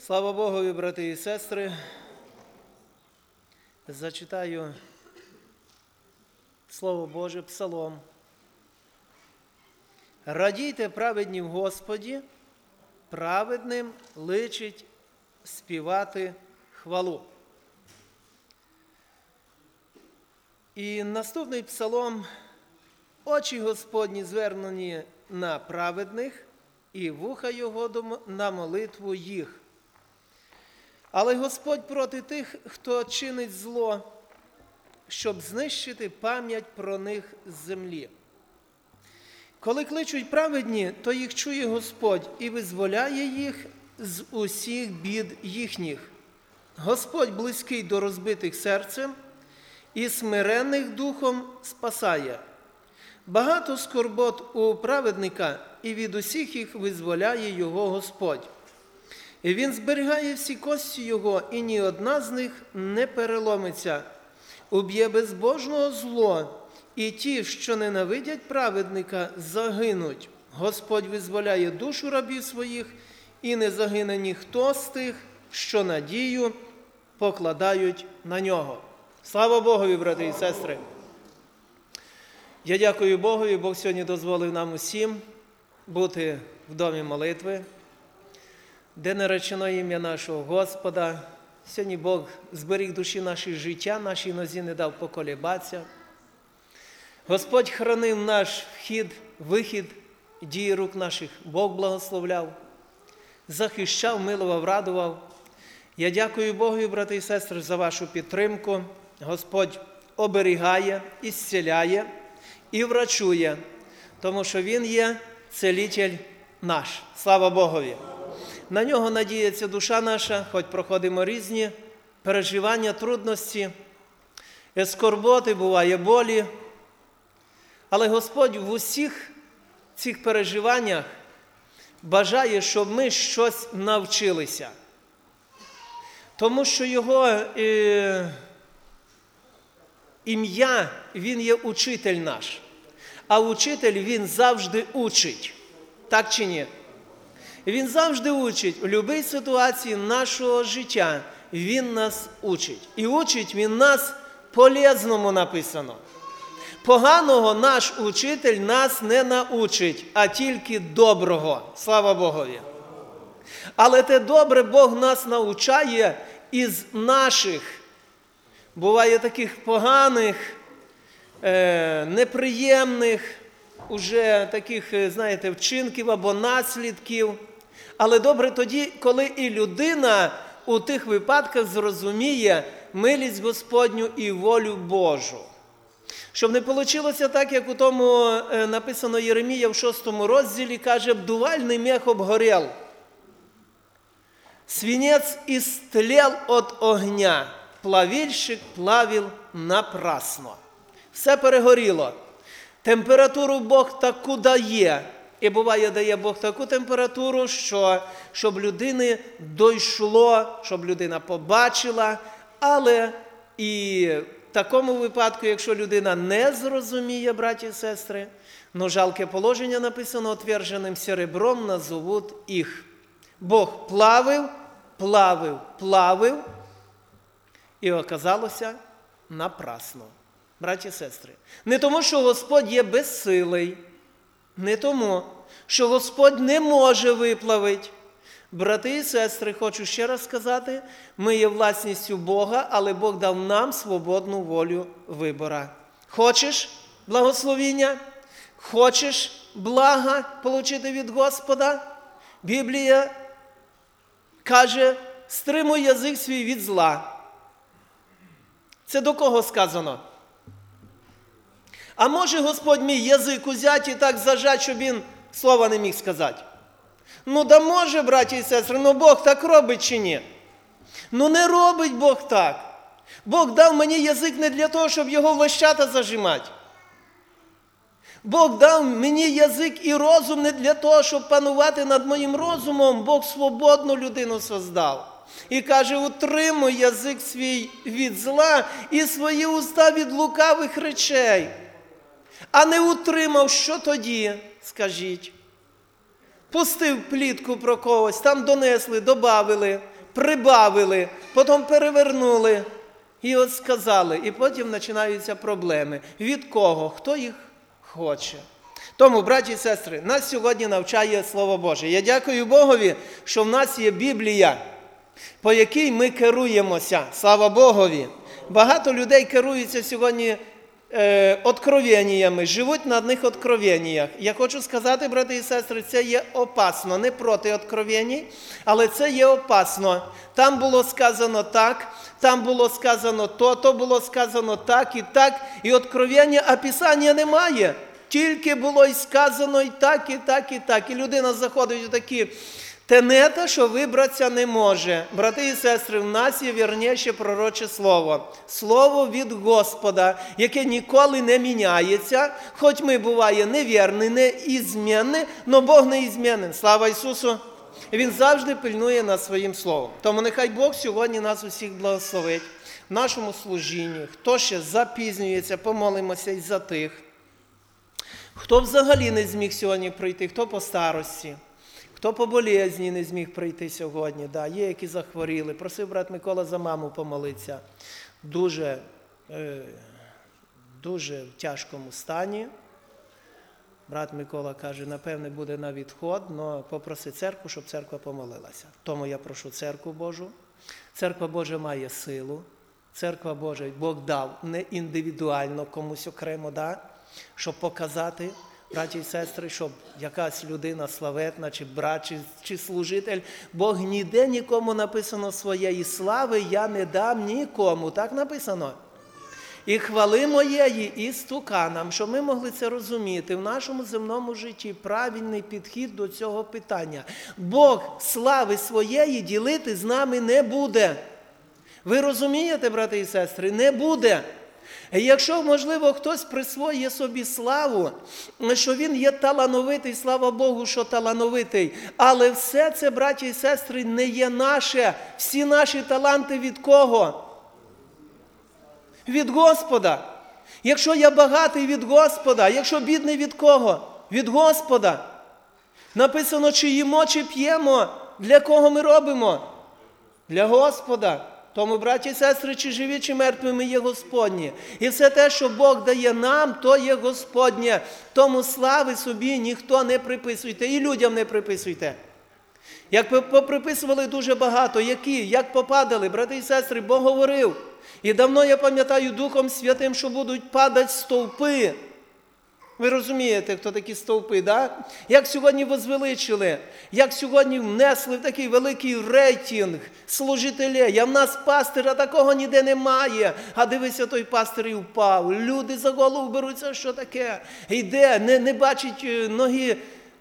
Слава Богові, брати і сестри. Зачитаю Слово Боже, Псалом. Радійте праведні в Господі, праведним личить співати хвалу. І наступний псалом. Очі Господні звернені на праведних, і вуха Його на молитву їх. Але Господь проти тих, хто чинить зло, щоб знищити пам'ять про них з землі. Коли кличуть праведні, то їх чує Господь і визволяє їх з усіх бід їхніх. Господь близький до розбитих серцем і смиренних духом спасає. Багато скорбот у праведника, і від усіх їх визволяє його Господь. І він зберігає всі кості його, і ні одна з них не переломиться. Уб'є безбожного зло, і ті, що ненавидять праведника, загинуть. Господь визволяє душу рабів своїх, і не загине ніхто з тих, що надію покладають на нього. Слава Богові, брати і сестри! Я дякую Богові, Бог сьогодні дозволив нам усім бути в домі молитви, де наречено ім'я нашого Господа. Сьогодні Бог зберіг душі наші життя, нашій нозі не дав поколебатися. Господь хранив наш вхід, вихід, дії рук наших Бог благословляв, захищав, милував, радував. Я дякую Богові, брати і сестри, за вашу підтримку. Господь оберігає, ісціляє і врачує, тому що Він є цілитель наш. Слава Богові! На Нього надіється душа наша, хоч проходимо різні переживання, трудності, скорботи, буває болі. Але Господь в усіх цих переживаннях бажає, щоб ми щось навчилися. Тому що Його ім'я, Він є учитель наш. А учитель, він завжди учить. Так чи ні? Він завжди учить. У будь-якій ситуації нашого життя Він нас учить. І учить Він нас полезному написано. Поганого наш учитель нас не научить, а тільки доброго. Слава Богові! Але те добре Бог нас навчає із наших, буває таких поганих, неприємних, уже таких, знаєте, вчинків або наслідків. Але добре тоді, коли і людина у тих випадках зрозуміє милість Господню і волю Божу. Щоб не вийшло так, як у тому написано Єремія в 6 розділі, каже, «Бдувальний мех обгорел, свинець истлел от огня, плавильщик плавил напрасно». Все перегоріло. Температуру Бог таку дає. І буває, дає Бог таку температуру, що щоб людини дійшло, щоб людина побачила. Але і в такому випадку, якщо людина не зрозуміє, браті і сестри, но жалке положення написано, отверженим серебром назовуть їх. Бог плавив, і оказалося напрасно. Браті і сестри, не тому, що Господь є безсилий, не тому, що Господь не може виплавити. Брати і сестри, хочу ще раз сказати, ми є власністю Бога, але Бог дав нам свободну волю вибора. Хочеш благословіння? Хочеш блага отримати від Господа? Біблія каже, стримуй язик свій від зла. Це до кого сказано? А може Господь мій язик узяти і так зажати, щоб він слова не міг сказати? Ну да може, браті і сестри, ну Бог так робить чи ні? Ну не робить Бог так. Бог дав мені язик не для того, щоб його в лещата зажимати. Бог дав мені язик і розум не для того, щоб панувати над моїм розумом. Бог свободну людину создав. І каже, утримуй язик свій від зла і свої уста від лукавих речей. А не утримав, що тоді, скажіть? Пустив плітку про когось, там донесли, добавили, прибавили, потім перевернули. І от сказали, і потім починаються проблеми. Від кого? Хто їх хоче? Тому, браті і сестри, нас сьогодні навчає Слово Боже. Я дякую Богові, що в нас є Біблія, по якій ми керуємося. Слава Богові! Багато людей керуються сьогодні откровеннями, живуть на одних откровеннях. Я хочу сказати, брати і сестри, це є опасно, не проти откровень, але це є опасно. Там було сказано так, там було сказано то було сказано так, і откровення, а Писання немає. Тільки було і сказано і так, і так, і так. І людина заходить у такі тенета, що вибратися не може. Брати і сестри, в нас є вірніше пророче слово. Слово від Господа, яке ніколи не міняється, хоч ми буває невірні, неізмінні, но Бог неізмінний. Слава Ісусу! Він завжди пильнує над своїм словом. Тому нехай Бог сьогодні нас усіх благословить в нашому служінні. Хто ще запізнюється, помолимося і за тих. Хто взагалі не зміг сьогодні прийти, хто по старості, хто по болезні не зміг прийти сьогодні, да, є, які захворіли. Просив брат Микола за маму помолитися. Дуже в тяжкому стані. Брат Микола каже, напевне, буде на відход, але попроси церкву, щоб церква помолилася. Тому я прошу церкву Божу. Церква Божа має силу. Церква Божа, Бог дав не індивідуально комусь окремо, да, щоб показати, браті і сестри, щоб якась людина славетна, чи брат, чи служитель, Бог ніде нікому написано своєї слави, я не дам нікому. Так написано. І хвали моєї і стуканам, щоб ми могли це розуміти в нашому земному житті, правильний підхід до цього питання. Бог слави своєї ділити з нами не буде. Ви розумієте, брати і сестри? Не буде. І якщо, можливо, хтось присвоює собі славу, що він є талановитий, слава Богу, що талановитий, але все це, браті і сестри, не є наше. Всі наші таланти від кого? Від Господа. Якщо я багатий, від Господа. Якщо бідний, від кого? Від Господа. Написано, чи їмо, чи п'ємо. Для кого ми робимо? Для Господа. Тому, браті і сестри, чи живі, чи мертві, ми є Господні. І все те, що Бог дає нам, то є Господнє. Тому слави собі ніхто не приписуйте. І людям не приписуйте. Як поприписували дуже багато, як попадали, брати і сестри, Бог говорив. І давно я пам'ятаю Духом Святим, що будуть падати стовпи. Ви розумієте, хто такі стовпи, да? Як сьогодні возвеличили, як сьогодні внесли в такий великий рейтинг служителей. А в нас пастира такого ніде немає. А дивися, той пастир і впав. Люди за голову беруться, що таке? Йде, не бачить ноги,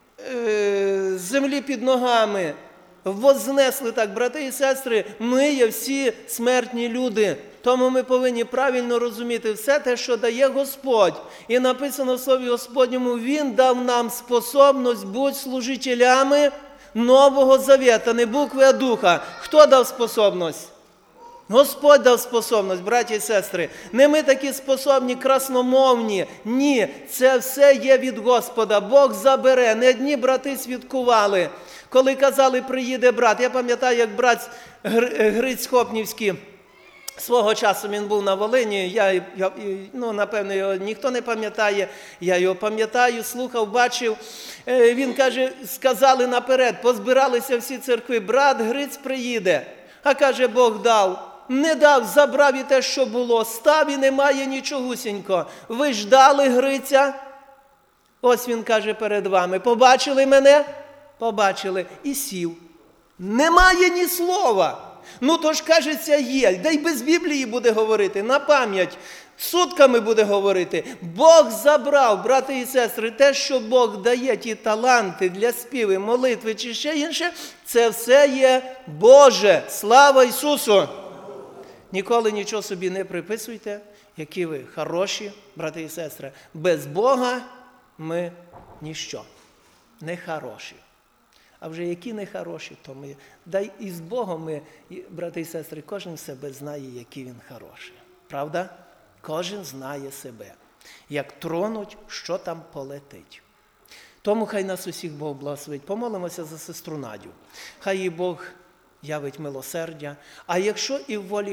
землі під ногами. Вознесли так, брати і сестри, ми є всі смертні люди. Тому ми повинні правильно розуміти все те, що дає Господь. І написано в Слові Господньому, Він дав нам способність бути служителями Нового Завета, не букви, а духа. Хто дав способність? Господь дав способність, браті і сестри. Не ми такі способні, красномовні. Ні, це все є від Господа. Бог забере. Не одні брати свідкували. Коли казали, приїде брат. Я пам'ятаю, як брат Гриць Хопнівський, свого часу він був на Волині, напевно, його ніхто не пам'ятає, я його пам'ятаю, слухав, бачив. Він каже, сказали наперед, позбиралися всі церкви, брат Гриць приїде. А каже, Бог дав. Не дав, забрав і те, що було, став і немає нічогусінько. Ви ждали Гриця? Ось він каже перед вами, побачили мене? Побачили. І сів. Немає ні слова. Ну, то ж, кажеться, є. Да й без Біблії буде говорити, на пам'ять. Сутками буде говорити. Бог забрав, брати і сестри, те, що Бог дає, ті таланти для співи, молитви чи ще інше, це все є Боже. Слава Ісусу! Ніколи нічого собі не приписуйте, які ви хороші, брати і сестри. Без Бога ми ніщо. Не хороші. А вже які не хороші, то ми. Дай і з Богом ми, брати і сестри, кожен себе знає, який він хороший. Правда? Кожен знає себе. Як тронуть, що там полетить. Тому хай нас усіх Бог благословить. Помолимося за сестру Надю. Хай їй Бог явить милосердя. А якщо і в волі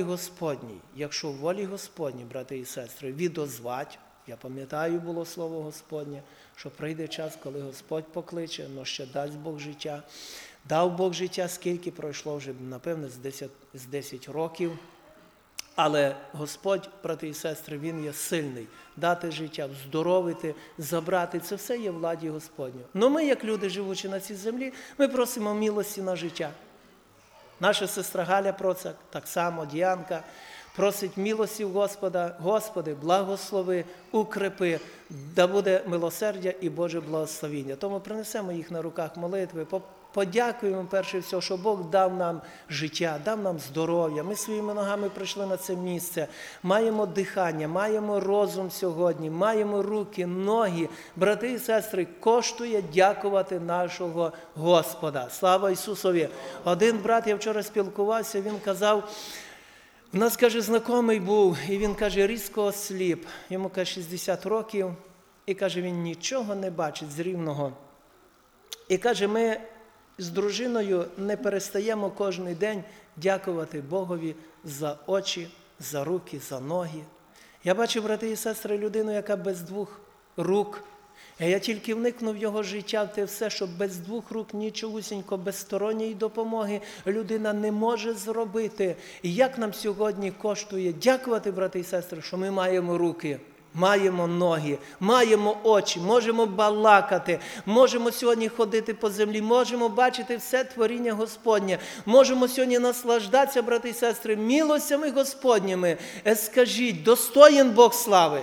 Господній, брати і сестри, відозвать, я пам'ятаю, було слово Господнє, що прийде час, коли Господь покличе, но ще дасть Бог життя. Дав Бог життя, скільки пройшло вже, напевне, з 10 років. Але Господь, брати і сестри, Він є сильний. Дати життя, здоровити, забрати – це все є в владі Господньої. Но ми, як люди, живучи на цій землі, ми просимо милості на життя. Наша сестра Галя Процак, так само Діанка, просить милості в Господа. Господи, благослови, укрепи, да буде милосердя і Боже благословіння. Тому принесемо їх на руках молитви, подякуємо перше всього, що Бог дав нам життя, дав нам здоров'я. Ми своїми ногами прийшли на це місце, маємо дихання, маємо розум сьогодні, маємо руки, ноги. Брати і сестри, коштує дякувати нашого Господа. Слава Ісусові! Один брат, я вчора спілкувався, він казав, у нас, каже, знайомий був, і він, каже, різко осліп. Йому, каже, 60 років, і, каже, він нічого не бачить з Рівного. І, каже, ми з дружиною не перестаємо кожен день дякувати Богові за очі, за руки, за ноги. Я бачу, брати і сестри, людину, яка без 2 рук. Я тільки вникнув в його життя, в те все, що без 2 рук нічогусінько, без сторонньої допомоги людина не може зробити. І як нам сьогодні коштує дякувати, брати і сестри, що ми маємо руки, маємо ноги, маємо очі, можемо балакати, можемо сьогодні ходити по землі, можемо бачити все творіння Господнє, можемо сьогодні наслаждатися, брати і сестри, милостями Господніми. Скажіть, достоїн Бог слави?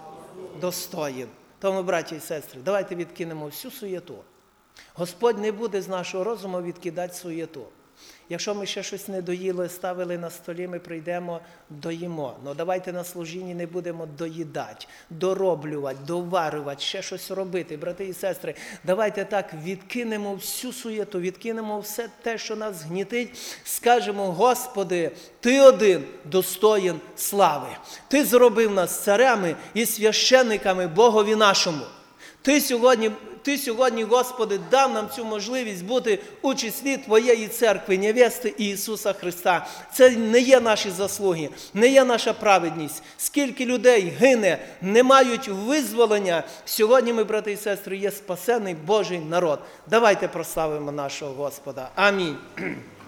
Достоїн. Тому, браті і сестри, давайте відкинемо всю суєту. Господь не буде з нашого розуму відкидати суєту. Якщо ми ще щось не доїли, ставили на столі, ми прийдемо, доїмо. Но давайте на служінні не будемо доїдати, дороблювати, доварювати, ще щось робити. Брати і сестри, давайте так відкинемо всю суєту, відкинемо все те, що нас гнітить. Скажемо, Господи, Ти один достоїн слави. Ти зробив нас царями і священниками Богові нашому. Ти сьогодні, Господи, дав нам цю можливість бути у числі Твоєї церкви, невести Ісуса Христа. Це не є наші заслуги, не є наша праведність. Скільки людей гине, не мають визволення. Сьогодні ми, брати і сестри, є спасений Божий народ. Давайте прославимо нашого Господа. Амінь.